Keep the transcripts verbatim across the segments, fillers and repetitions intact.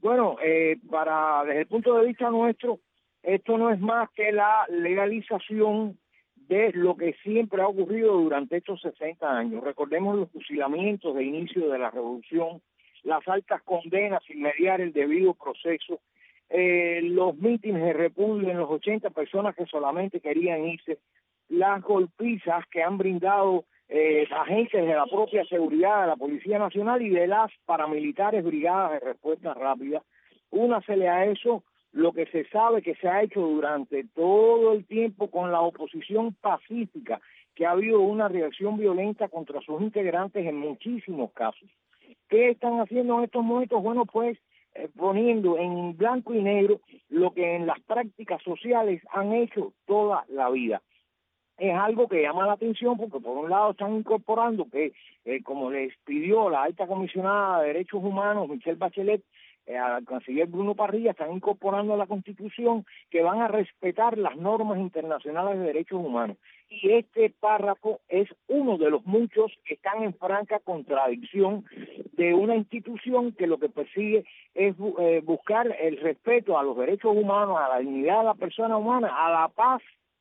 Bueno, eh, para desde el punto de vista nuestro, esto no es más que la legalización de lo que siempre ha ocurrido durante estos sesenta años. Recordemos los fusilamientos de inicio de la revolución, las altas condenas sin mediar el debido proceso, eh, los mítines de repudio en los ochenta, personas que solamente querían irse, las golpizas que han brindado eh, agentes de la propia seguridad de la Policía Nacional y de las paramilitares brigadas de respuesta rápida. Únasele a eso lo que se sabe que se ha hecho durante todo el tiempo con la oposición pacífica, que ha habido una reacción violenta contra sus integrantes en muchísimos casos. ¿Qué están haciendo en estos momentos? Bueno, pues eh, poniendo en blanco y negro lo que en las prácticas sociales han hecho toda la vida. Es algo que llama la atención porque por un lado están incorporando que, eh, como les pidió la alta comisionada de Derechos Humanos, Michelle Bachelet, eh, al canciller Bruno Parrilla, están incorporando a la Constitución que van a respetar las normas internacionales de derechos humanos. Y este párrafo es uno de los muchos que están en franca contradicción de una institución que lo que persigue es eh, buscar el respeto a los derechos humanos, a la dignidad de la persona humana, a la paz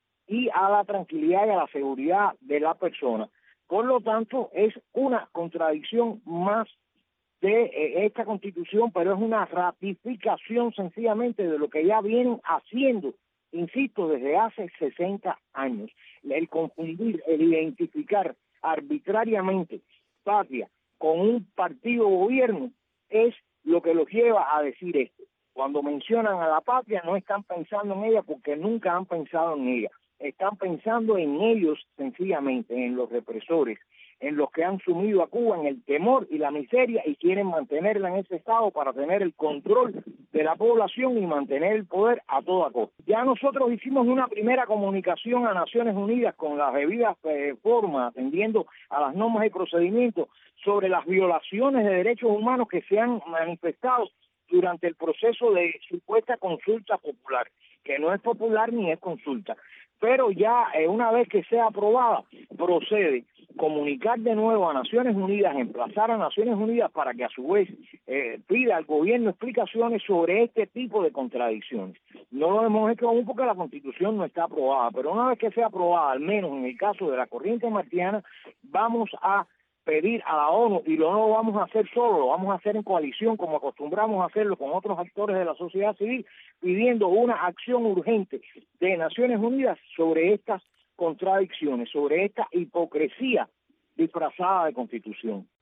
y a la tranquilidad y a la seguridad de la persona. Por lo tanto, es una contradicción más de eh, esta Constitución, pero es una ratificación sencillamente de lo que ya vienen haciendo, insisto, desde hace sesenta años. El confundir, el identificar arbitrariamente patria con un partido gobierno es lo que los lleva a decir esto. Cuando mencionan a la patria no están pensando en ella porque nunca han pensado en ella. Están pensando en ellos sencillamente, en los represores, en los que han sumido a Cuba en el temor y la miseria y quieren mantenerla en ese estado para tener el control de la población y mantener el poder a toda costa. Ya nosotros hicimos una primera comunicación a Naciones Unidas con las debidas eh, formas, atendiendo a las normas y procedimientos sobre las violaciones de derechos humanos que se han manifestado durante el proceso de supuesta consulta popular, que no es popular ni es consulta. Pero ya eh, una vez que sea aprobada, procede comunicar de nuevo a Naciones Unidas, emplazar a Naciones Unidas para que a su vez eh, pida al gobierno explicaciones sobre este tipo de contradicciones. No lo hemos hecho aún porque la Constitución no está aprobada, pero una vez que sea aprobada, al menos en el caso de la corriente martiana, vamos a pedir a la ONU, y lo no lo vamos a hacer solo, lo vamos a hacer en coalición como acostumbramos a hacerlo con otros actores de la sociedad civil, pidiendo una acción urgente de Naciones Unidas sobre estas contradicciones, sobre esta hipocresía disfrazada de Constitución.